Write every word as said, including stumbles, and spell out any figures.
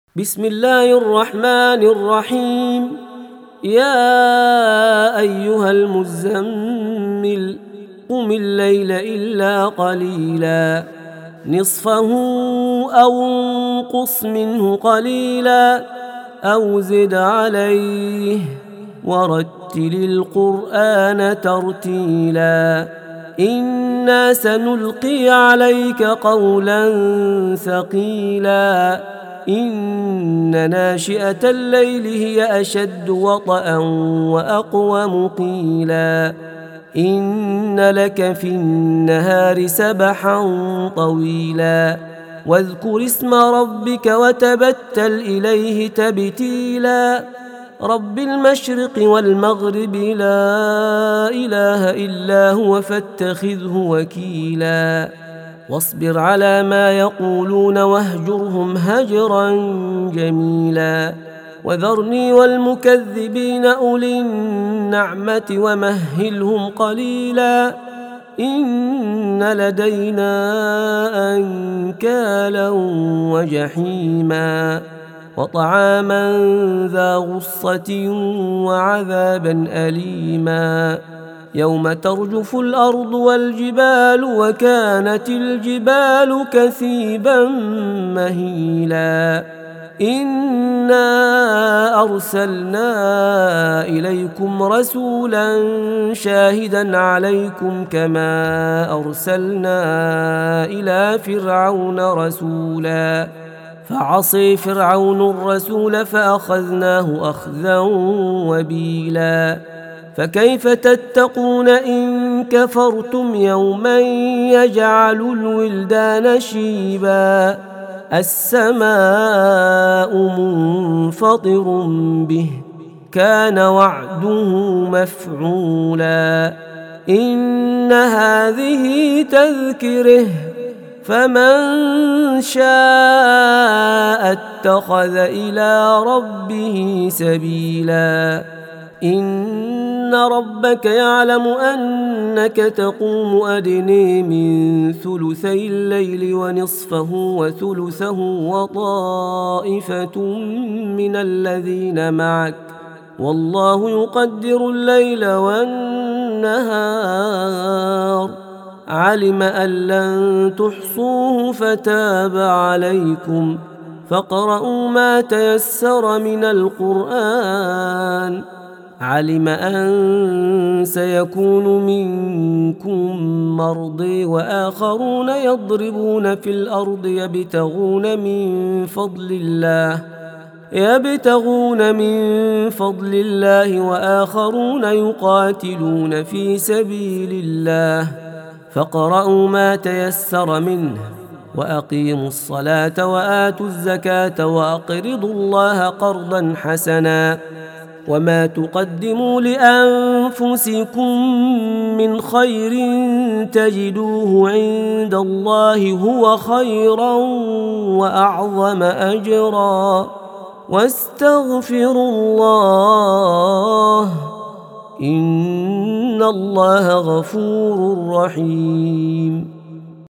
بسم الله الرحمن الرحيم. يا أيها المزمل قم الليل إلا قليلا نصفه أو انقص منه قليلا أو زد عليه ورتل القرآن ترتيلا إنا سنلقي عليك قولا ثقيلا إن ناشئة الليل هي أشد وطئا وأقوم قيلا إن لك في النهار سبحا طويلا واذكر اسم ربك وتبتل إليه تبتيلا رب المشرق والمغرب لا إله إلا هو فاتخذه وكيلا واصبر على ما يقولون واهجرهم هجرا جميلا وذرني والمكذبين أولي النعمة ومهلهم قليلا إن لدينا أنكالا وجحيما وطعاما ذا غصة وعذابا أليما يوم ترجف الأرض والجبال وكانت الجبال كثيبا مهيلا إنا أرسلنا إليكم رسولا شاهدا عليكم كما أرسلنا إلى فرعون رسولا فعصي فرعون الرسول فأخذناه أخذا وبيلا فكيف تتقون إن كفرتم يوما يجعل الولدان شيبا السماء منفطر به كان وعده مفعولا إن هذه تذكره فمن شاء اتخذ إلى ربه سبيلا إن ربك يعلم أنك تقوم أدني من ثلثي الليل ونصفه وثلثه وطائفة من الذين معك والله يقدر الليل والنهار علم أن لن تحصوه فتاب عليكم فاقرؤوا ما تيسر من القرآن علم أن سيكون منكم مرضى وآخرون يضربون في الأرض يبتغون من فضل الله يبتغون من فضل الله وآخرون يقاتلون في سبيل الله فاقرؤوا ما تيسر منه وأقيموا الصلاة وآتوا الزكاة وأقرضوا الله قرضا حسنا وما تقدموا لأنفسكم من خير تجدوه عند الله هو خيرا وأعظم أجرا واستغفروا الله إن الله غفور رحيم.